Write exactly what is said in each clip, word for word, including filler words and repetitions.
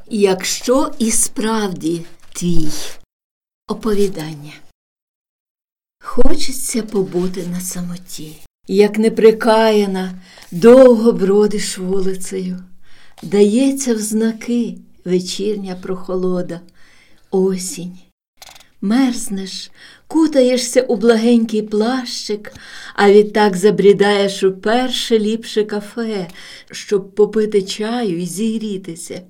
Якщо і справді твій. Оповідання. Хочеться побути на самоті. Як неприкаяна, довго бродиш вулицею. Дається в знаки вечірня прохолода, осінь. Мерзнеш, кутаєшся у благенький плащик, а відтак забрідаєш у перше ліпше кафе, щоб попити чаю і зігрітися.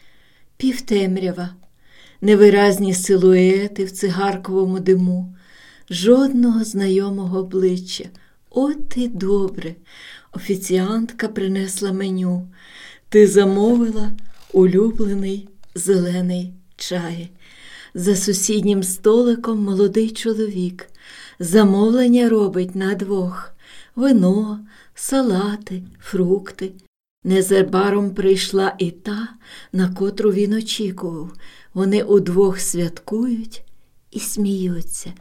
Півтемрява, невиразні силуети в цигарковому диму, жодного знайомого обличчя. От і добре, офіціантка принесла меню. Ти замовила улюблений зелений чай. За сусіднім столиком молодий чоловік. Замовлення робить на двох. Вино, салати, фрукти. Незабаром прийшла і та, на котру він очікував. Вони удвох святкують і сміються.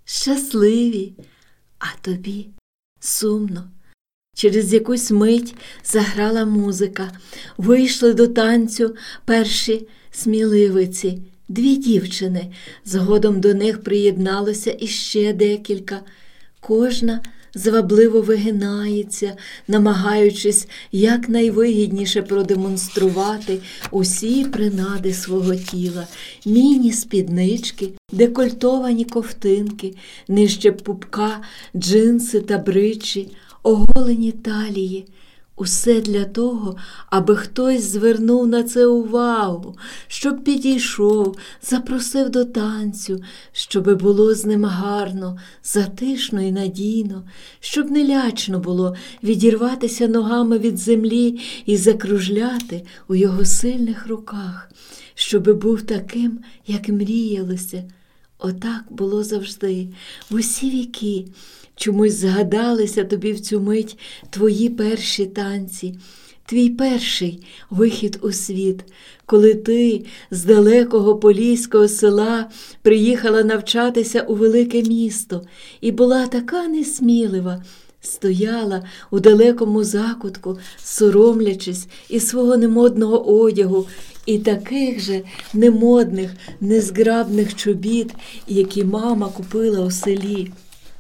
Щасливі, а тобі сумно. Через якусь мить заграла музика. Вийшли до танцю перші сміливиці. Дві дівчини. Згодом до них приєдналося іще декілька. Кожна звабливо вигинається, намагаючись якнайвигідніше продемонструвати усі принади свого тіла. Міні-спіднички, декольтовані ковтинки, нижче пупка, джинси та бриджі, оголені талії. Усе для того, аби хтось звернув на це увагу, щоб підійшов, запросив до танцю, щоби було з ним гарно, затишно і надійно, щоб не лячно було відірватися ногами від землі і закружляти у його сильних руках, щоби був таким, як мріялося. Отак було завжди, в усі віки. Чомусь згадалися тобі в цю мить твої перші танці, твій перший вихід у світ, коли ти з далекого поліського села приїхала навчатися у велике місто і була така несмілива, стояла у далекому закутку, соромлячись із свого немодного одягу і таких же немодних, незграбних чобіт, які мама купила у селі.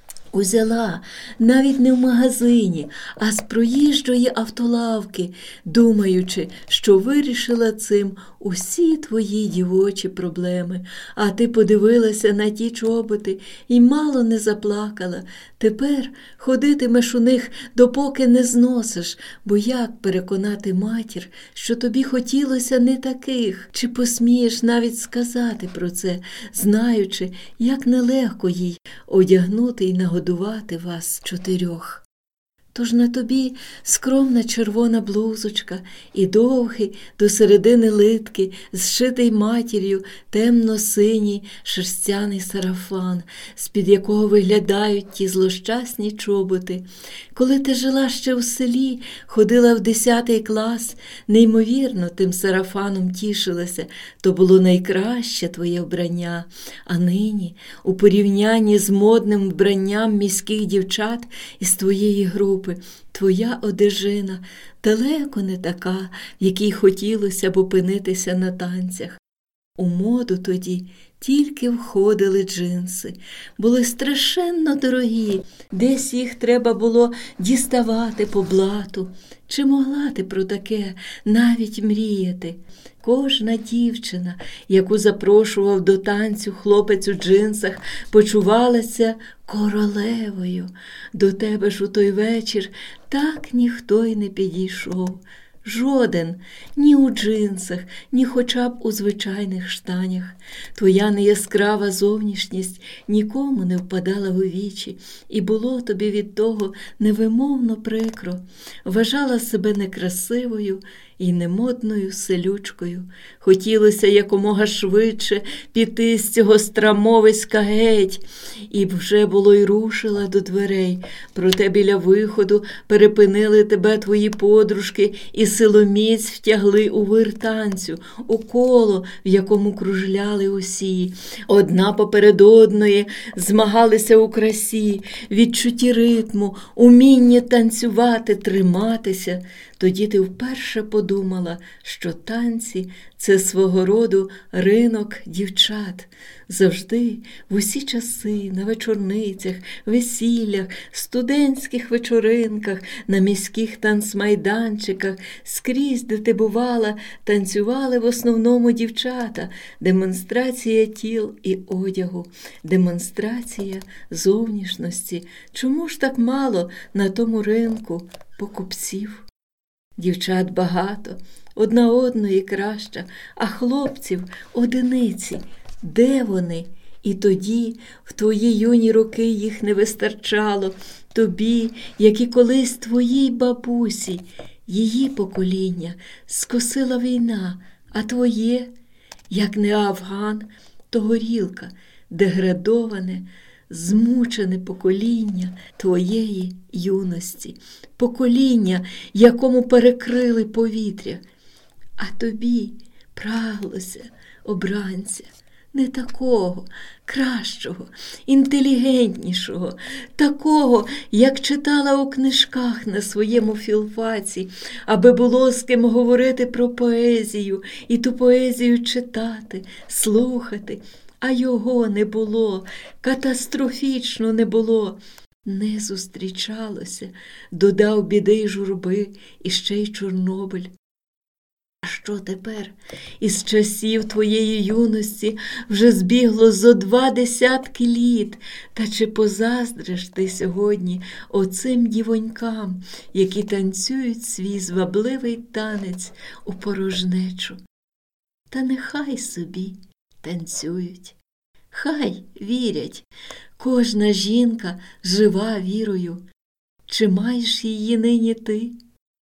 Узяла навіть не в магазині, а з проїжджої автолавки, думаючи, що вирішила цим усі твої дівочі проблеми. А ти подивилася на ті чоботи і мало не заплакала. Тепер ходитимеш у них, допоки не зносиш, бо як переконати матір, що тобі хотілося не таких? Чи посмієш навіть сказати про це, знаючи, як нелегко їй одягнути і нагодувати вас чотирьох? Тож на тобі скромна червона блузочка і довгий до середини литки, зшитий матір'ю темно-синій шерстяний сарафан, з-під якого виглядають ті злощасні чоботи. Коли ти жила ще в селі, ходила в десятий клас, неймовірно тим сарафаном тішилася, то було найкраще твоє вбрання. А нині, у порівнянні з модним вбранням міських дівчат із твоєї групи, твоя одежина далеко не така, в якій хотілося б опинитися на танцях. У моду тоді тільки входили джинси, були страшенно дорогі, десь їх треба було діставати по блату. Чи могла ти про таке навіть мріяти? Кожна дівчина, яку запрошував до танцю хлопець у джинсах, почувалася королевою. До тебе ж у той вечір так ніхто й не підійшов. Жоден, ні у джинсах, ні хоча б у звичайних штанях. Твоя неяскрава зовнішність нікому не впадала у вічі, і було тобі від того невимовно прикро. Вважала себе некрасивою і немодною селючкою. Хотілося якомога швидше піти з цього страмовиська геть, і вже було й рушила до дверей. Проте біля виходу перепинили тебе твої подружки і силоміць втягли у вир танцю, у коло, в якому кружляли усі. Одна поперед одної змагалися у красі, відчутті ритму, умінні танцювати, триматися. Тоді ти вперше подумав, подумала, що танці – це свого роду ринок дівчат. Завжди, в усі часи, на вечорницях, весіллях, студентських вечоринках, на міських танцмайданчиках, скрізь, де ти бувала, танцювали в основному дівчата. Демонстрація тіл і одягу, демонстрація зовнішності. Чому ж так мало на тому ринку покупців? Дівчат багато, одна одної краща, а хлопців одиниці. Де вони? І тоді, в твої юні роки, їх не вистачало. Тобі, як і колись твоїй бабусі, її покоління скосила війна, а твоє, як не Афган, то горілка, деградоване, змучене покоління твоєї юності, покоління, якому перекрили повітря. А тобі праглося обранця, не такого, кращого, інтелігентнішого, такого, як читала у книжках на своєму філфаці, аби було з ким говорити про поезію і ту поезію читати, слухати. А його не було, катастрофічно не було. Не зустрічалося, додав біди й журби, і ще й Чорнобиль. А що тепер? Із часів твоєї юності вже збігло зо два десятки літ. Та чи позаздриш ти сьогодні оцим дівонькам, які танцюють свій звабливий танець у порожнечу? Та нехай собі танцюють. Хай вірять, кожна жінка жива вірою. Чи маєш її нині ти?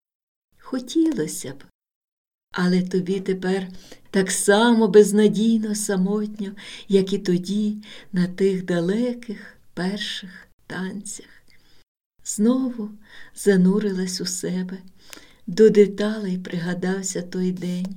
Хотілося б, але тобі тепер так само безнадійно самотньо, як і тоді на тих далеких перших танцях. Знову занурилась у себе, до деталей пригадався той день,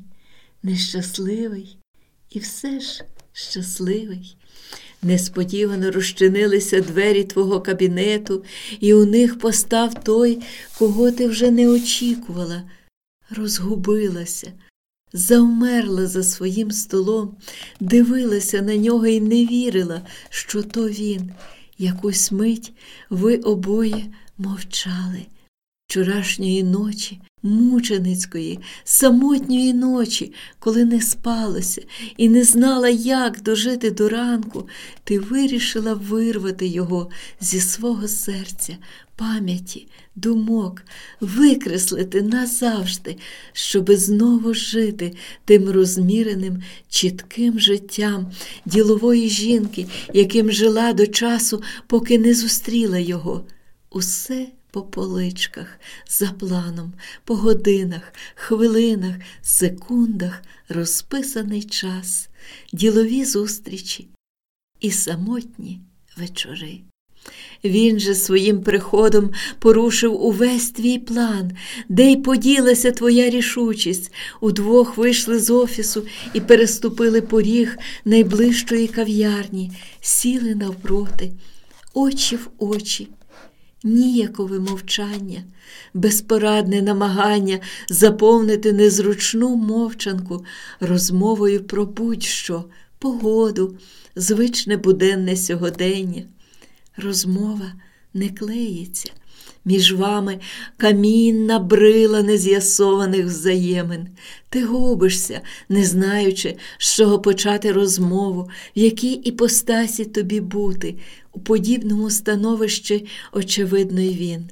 нещасливий і все ж щасливий. Несподівано розчинилися двері твого кабінету, і у них постав той, кого ти вже не очікувала. Розгубилася, завмерла за своїм столом, дивилася на нього і не вірила, що то він. Якусь мить ви обоє мовчали. Вчорашньої ночі, мученицької, самотньої ночі, коли не спалося і не знала, як дожити до ранку, ти вирішила вирвати його зі свого серця, пам'яті, думок, викреслити назавжди, щоби знову жити тим розміреним, чітким життям ділової жінки, яким жила до часу, поки не зустріла його. Усе по поличках, за планом, по годинах, хвилинах, секундах розписаний час, ділові зустрічі і самотні вечори. Він же своїм приходом порушив увесь твій план, де й поділася твоя рішучість. Удвох вийшли з офісу і переступили поріг найближчої кав'ярні, сіли навпроти, очі в очі. Ніякове мовчання, безпорадне намагання заповнити незручну мовчанку розмовою про будь-що, погоду, звичне буденне сьогодення. Розмова не клеїться. Між вами камінна брила нез'ясованих взаємин. Ти губишся, не знаючи, з чого почати розмову, в якій іпостасі тобі бути. У подібному становищі, очевидно, й він.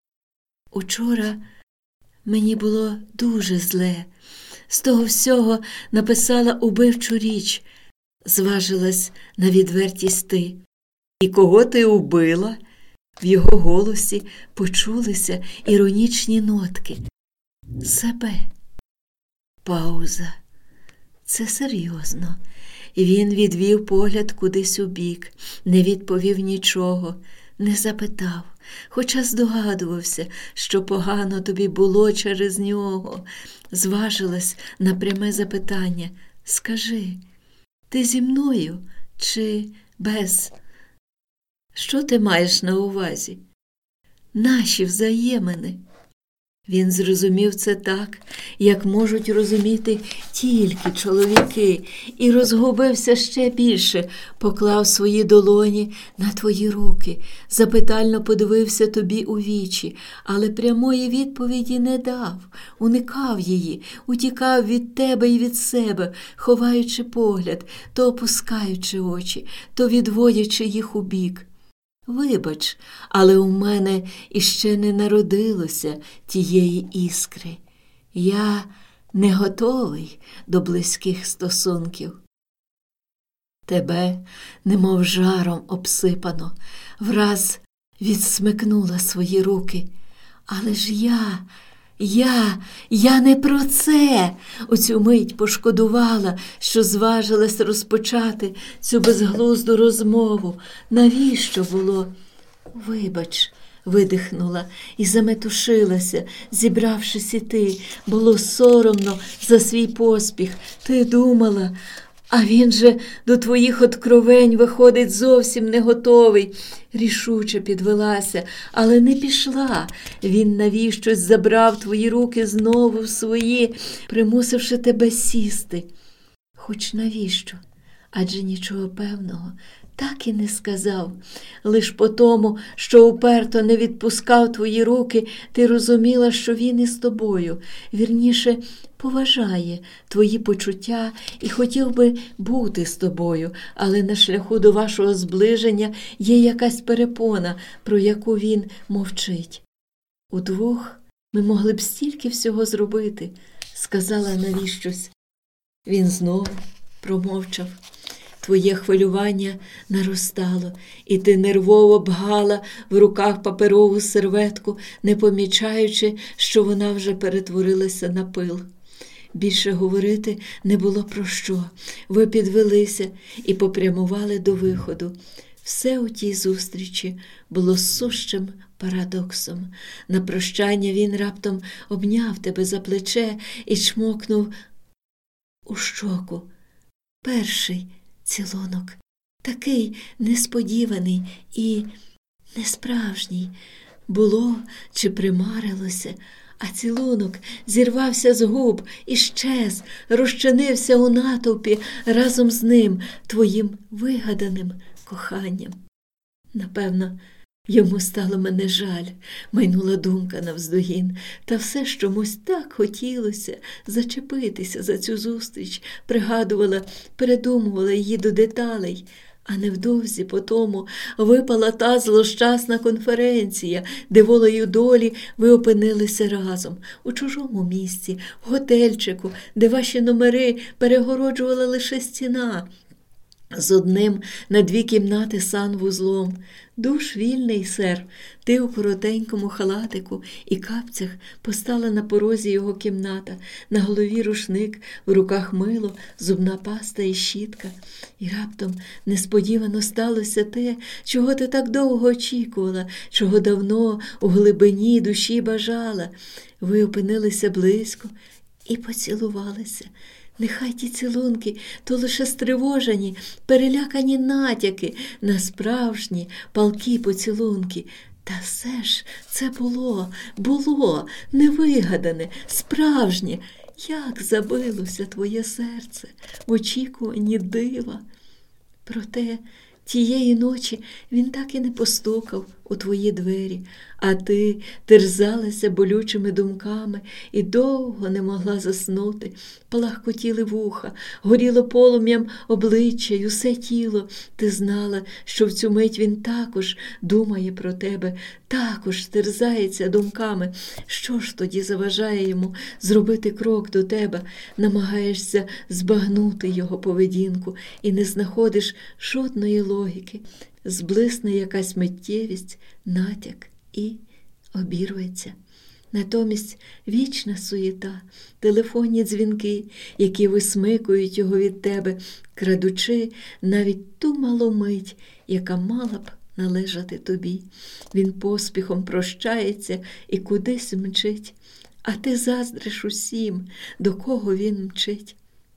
Учора мені було дуже зле. З того всього написала убивчу річ, зважилась на відвертість ти. І кого ти убила? В його голосі почулися іронічні нотки. Себе. Пауза. Це серйозно. Він відвів погляд кудись убік, не відповів нічого, не запитав, хоча здогадувався, що погано тобі було через нього. Зважилась на пряме запитання. Скажи, ти зі мною чи без? Що ти маєш на увазі? Наші взаємини. Він зрозумів це так, як можуть розуміти тільки чоловіки, і розгубився ще більше, поклав свої долоні на твої руки, запитально подивився тобі у вічі, але прямої відповіді не дав, уникав її, утікав від тебе і від себе, ховаючи погляд, то опускаючи очі, то відводячи їх у бік. Вибач, але у мене іще не народилося тієї іскри. Я не готовий до близьких стосунків. Тебе, немов жаром обсипано, враз відсмикнула свої руки. Але ж я, я, я не про це. У цю мить пошкодувала, що зважилась розпочати цю безглузду розмову. Навіщо було? Вибач, видихнула і заметушилася, зібравшись іти. Було соромно за свій поспіх. Ти думала, а він же до твоїх откровень виходить зовсім не готовий. Рішуче підвелася, але не пішла. Він навіщось забрав твої руки знову в свої, примусивши тебе сісти. Хоч навіщо? Адже нічого певного так і не сказав. Лиш по тому, що уперто не відпускав твої руки, ти розуміла, що він із тобою, вірніше, поважає твої почуття і хотів би бути з тобою, але на шляху до вашого зближення є якась перепона, про яку він мовчить. Удвох ми могли б стільки всього зробити, сказала навіщось. Він знову промовчав. Твоє хвилювання наростало, і ти нервово бгала в руках паперову серветку, не помічаючи, що вона вже перетворилася на пил. Більше говорити не було про що. Ви підвелися і попрямували до виходу. Все у тій зустрічі було сущим парадоксом. На прощання він раптом обняв тебе за плече і чмокнув у щоку. Перший цілунок, такий несподіваний і несправжній. Було чи примарилося, а цілунок зірвався з губ і щез, розчинився у натовпі разом з ним, твоїм вигаданим коханням. Напевно, йому стало мене жаль, майнула думка навздогін, та все ж чомусь так хотілося зачепитися за цю зустріч, пригадувала, передумувала її до деталей. А невдовзі потому випала та злощасна конференція, де волею долі ви опинилися разом, у чужому місці, в готельчику, де ваші номери перегороджувала лише стіна, з одним на дві кімнати санвузлом. Душ вільний, сер. Ти у коротенькому халатику і капцях постала на порозі його кімната, на голові рушник, в руках мило, зубна паста і щітка. І раптом несподівано сталося те, чого ти так довго очікувала, чого давно у глибині душі бажала. Ви опинилися близько і поцілувалися. Нехай ті цілунки – то лише стривожені, перелякані натяки на справжні палкі поцілунки. Та все ж це було, було, невигадане, справжнє. Як забилося твоє серце в очікуванні дива. Проте тієї ночі він так і не постукав у твої двері, а ти терзалася болючими думками і довго не могла заснути. Палахкотіли вуха, горіло полум'ям обличчя й усе тіло. Ти знала, що в цю мить він також думає про тебе, також терзається думками. Що ж тоді заважає йому зробити крок до тебе? Намагаєшся збагнути його поведінку і не знаходиш жодної логіки. Зблисне якась миттєвість, натяк і обірветься. Натомість вічна суєта, телефонні дзвінки, які висмикують його від тебе, крадучи навіть ту малу мить, яка мала б належати тобі. Він поспіхом прощається і кудись мчить, а ти заздриш усім, до кого він мчить.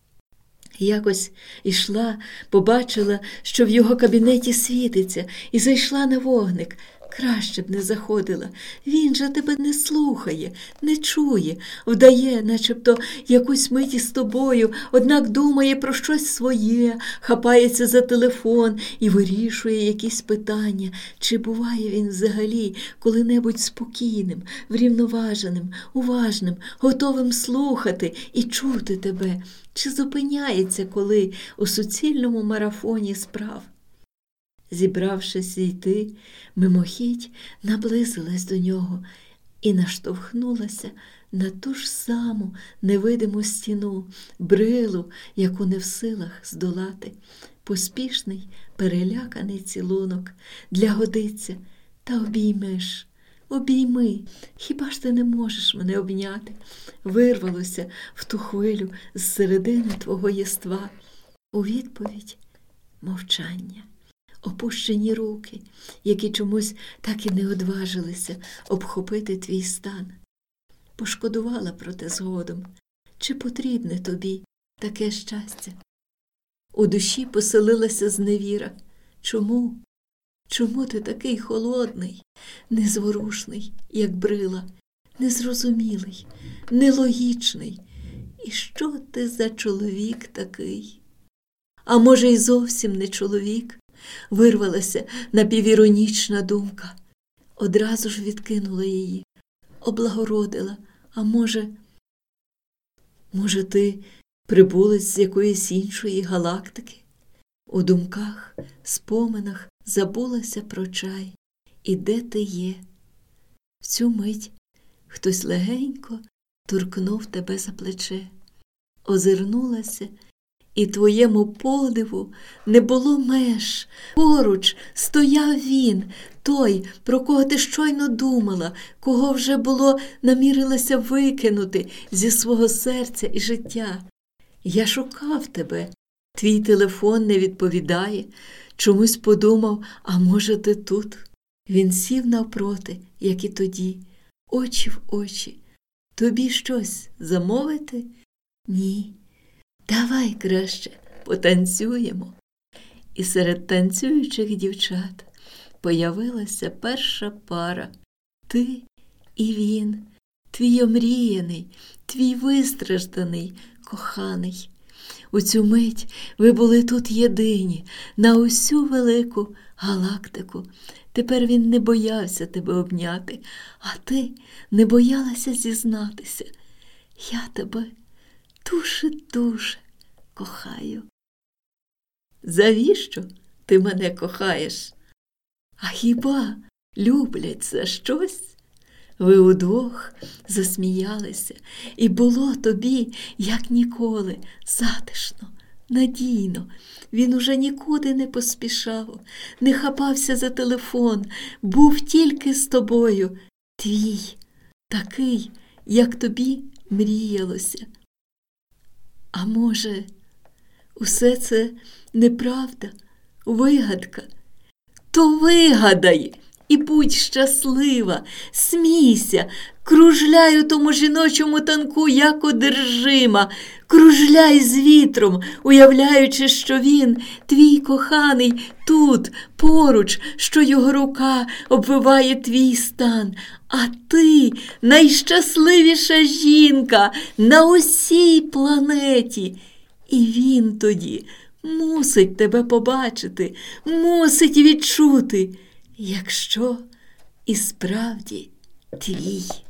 Якось ішла, побачила, що в його кабінеті світиться, і зайшла на вогник. Краще б не заходила. Він же тебе не слухає, не чує, вдає, начебто якусь мить із тобою, однак думає про щось своє, хапається за телефон і вирішує якісь питання. Чи буває він взагалі коли-небудь спокійним, врівноваженим, уважним, готовим слухати і чути тебе? Чи зупиняється коли у суцільному марафоні справ? Зібравшись йти, мимохідь наблизилась до нього і наштовхнулася на ту ж саму невидиму стіну, брилу, яку не в силах здолати. Поспішний, переляканий цілунок для годиться. Та обіймеш, обійми, хіба ж ти не можеш мене обняти? Вирвалося в ту хвилю з середини твого єства. У відповідь мовчання. Опущені руки, які чомусь так і не одважилися обхопити твій стан. Пошкодувала про те згодом. Чи потрібне тобі таке щастя? У душі поселилася зневіра. Чому? Чому ти такий холодний, незворушний, як брила, незрозумілий, нелогічний? І що ти за чоловік такий? А може, й зовсім не чоловік? Вирвалася напівіронічна думка. Одразу ж відкинула її, облагородила. А може, може, ти прибулець з якоїсь іншої галактики? У думках, споминах забулася про чай. І де ти є? В цю мить хтось легенько торкнув тебе за плече. Озирнулася, і твоєму подиву не було меж. Поруч стояв він, той, про кого ти щойно думала, кого вже було намірилася викинути зі свого серця і життя. Я шукав тебе. Твій телефон не відповідає. Чомусь подумав, а може ти тут? Він сів навпроти, як і тоді, очі в очі. Тобі щось замовити? Ні. Давай краще потанцюємо. І серед танцюючих дівчат появилася перша пара. Ти і він, твій омріяний, твій вистражданий, коханий. У цю мить ви були тут єдині, на усю велику галактику. Тепер він не боявся тебе обняти, а ти не боялася зізнатися. Я тебе дуже-дуже кохаю. Завіщо ти мене кохаєш? А хіба люблять за щось? Ви удвох засміялися, і було тобі, як ніколи, затишно, надійно. Він уже нікуди не поспішав, не хапався за телефон, був тільки з тобою, твій, такий, як тобі мріялося. А може, усе це неправда, вигадка? То вигадай і будь щаслива, смійся, кружляй у тому жіночому танку, як одержима, кружляй з вітром, уявляючи, що він, твій коханий, тут, поруч, що його рука обвиває твій стан, а ти найщасливіша жінка на усій планеті. І він тоді мусить тебе побачити, мусить відчути, якщо і справді твій.